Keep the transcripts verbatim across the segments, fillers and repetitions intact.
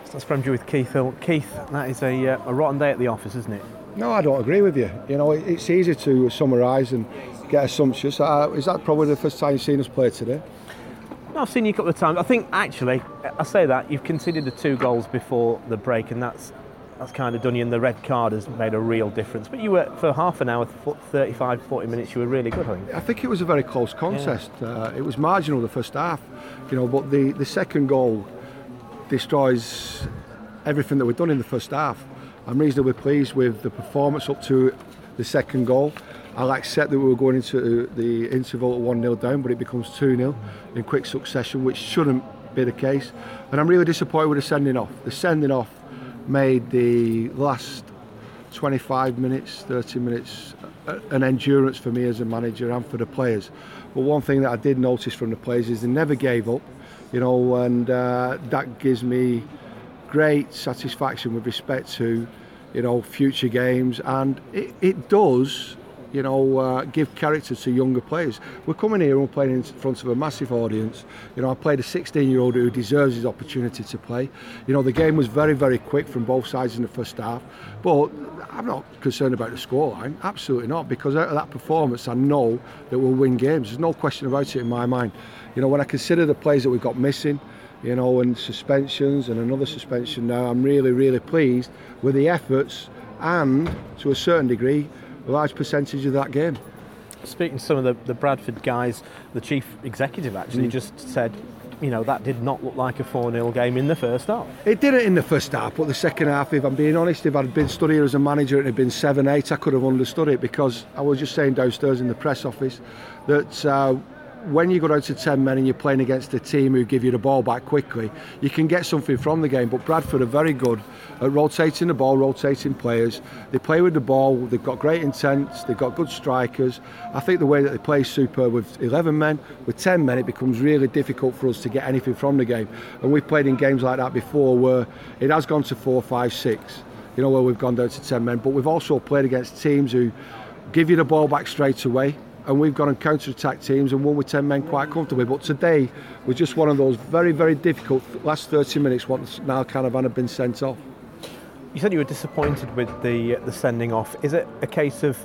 That's Premier with Keith Hill. Keith, that is a, uh, a rotten day at the office, isn't it? No, I don't agree with you. You know, it, it's easy to summarise and get assumptions. Uh, is that probably the first time you've seen us play today? No, I've seen you a couple of times. I think, actually, I say that, you've conceded the two goals before the break, and that's that's kind of done you, and the red card has made a real difference. But you were, for half an hour, thirty-five, forty minutes, you were really good, I think. I think it was a very close contest. Yeah. Uh, it was marginal the first half, you know, but the, the second goal destroys everything that we've done in the first half. I'm reasonably pleased with the performance up to the second goal. I'll accept that we were going into the interval at one nil down, but it becomes two nil in quick succession, which shouldn't be the case. And I'm really disappointed with the sending off. The sending off made the last twenty-five minutes, thirty minutes an endurance for me as a manager and for the players. But one thing that I did notice from the players is they never gave up, you know, and uh, that gives me great satisfaction with respect to, you know, future games, and it, it does, you know, uh, give character to younger players. We're coming here and we're playing in front of a massive audience. You know, I played a sixteen-year-old who deserves his opportunity to play. You know, the game was very, very quick from both sides in the first half, but I'm not concerned about the scoreline, absolutely not, because out of that performance I know that we'll win games. There's no question about it in my mind. You know, when I consider the players that we've got missing, you know, and suspensions and another suspension now, I'm really, really pleased with the efforts and, to a certain degree, a large percentage of that game. Speaking to some of the, the Bradford guys, the chief executive actually mm. just said, you know, that did not look like a four nil game in the first half. It didn't in the first half, but the second half, if I'm being honest, if I'd been stood here as a manager and it had been seven eight, I could have understood it, because I was just saying downstairs in the press office that uh, when you go down to ten men and you're playing against a team who give you the ball back quickly, you can get something from the game. But Bradford are very good at rotating the ball, rotating players. They play with the ball, they've got great intent, they've got good strikers. I think the way that they play is superb. With eleven men, with ten men, it becomes really difficult for us to get anything from the game. And we've played in games like that before where it has gone to four, five, six, you know, where we've gone down to ten men. But we've also played against teams who give you the ball back straight away, and we've gone and counter-attack teams and won with ten men quite comfortably. But today was just one of those very, very difficult last thirty minutes once Niall Canavan had been sent off. You said you were disappointed with the the sending off. Is it a case of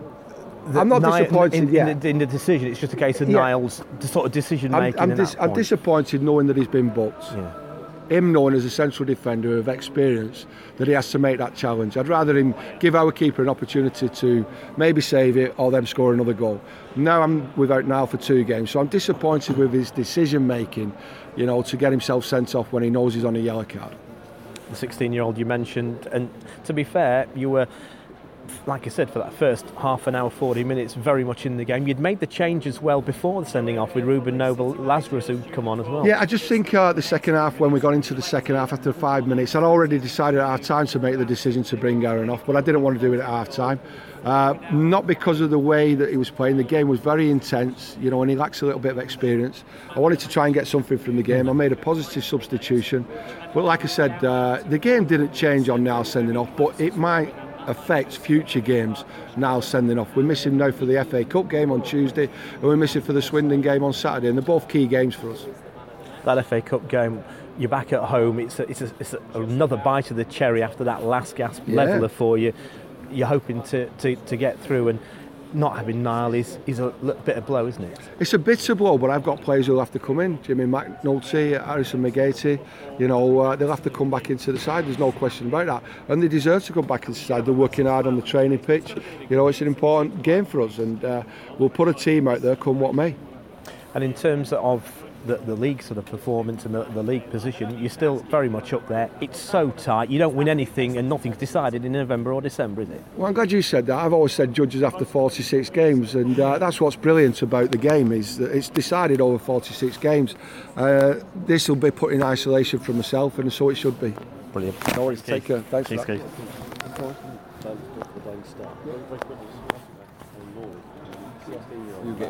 I'm not Niall, disappointed in, in, yet. in, the, in the decision? It's just a case of yeah. Niall's sort of decision making. I'm, I'm, dis- I'm disappointed knowing that he's been booked. Yeah. Him knowing as a central defender of experience that he has to make that challenge. I'd rather him give our keeper an opportunity to maybe save it or them score another goal. Now I'm without Niall for two games, so I'm disappointed with his decision making, you know, to get himself sent off when he knows he's on a yellow card. The sixteen-year-old you mentioned, and to be fair, you were, like I said, for that first half an hour, forty minutes, very much in the game. You'd made the change as well before the sending off with Ruben Noble, Lazarus who'd come on as well. Yeah, I just think uh, the second half, when we got into the second half after five minutes, I'd already decided at half time to make the decision to bring Aaron off, but I didn't want to do it at half time. Uh, not because of the way that he was playing. The game was very intense, you know, and he lacks a little bit of experience. I wanted to try and get something from the game. I made a positive substitution, but like I said, uh, the game didn't change on Niall sending off, but it might affect future games. Now sending off, we're missing now for the F A Cup game on Tuesday, and we're missing for the Swindon game on Saturday, and they're both key games for us. That F A Cup game, you're back at home. It's a, it's, a, it's a, another bite of the cherry after that last gasp yeah. leveller for you. You're hoping to, to, to get through, and not having Niall is, is a little bit of blow, isn't it? It's a bitter blow, but I've got players who'll have to come in. Jimmy McNulty, Harrison McGeady, you know, uh, they'll have to come back into the side. There's no question about that. And they deserve to come back into the side. They're working hard on the training pitch. You know, it's an important game for us, and uh, we'll put a team out there come what may. And in terms of the, the league sort of performance and the, the league position, you're still very much up there. It's so tight. You don't win anything and nothing's decided in November or December, is it? Well, I'm glad you said that. I've always said judges after forty-six games, and uh, that's what's brilliant about the game, is that it's decided over forty-six games. Uh, this will be put in isolation from myself, and so it should be. Brilliant. No worries. Take care. Thanks Thanks, for that. Keith.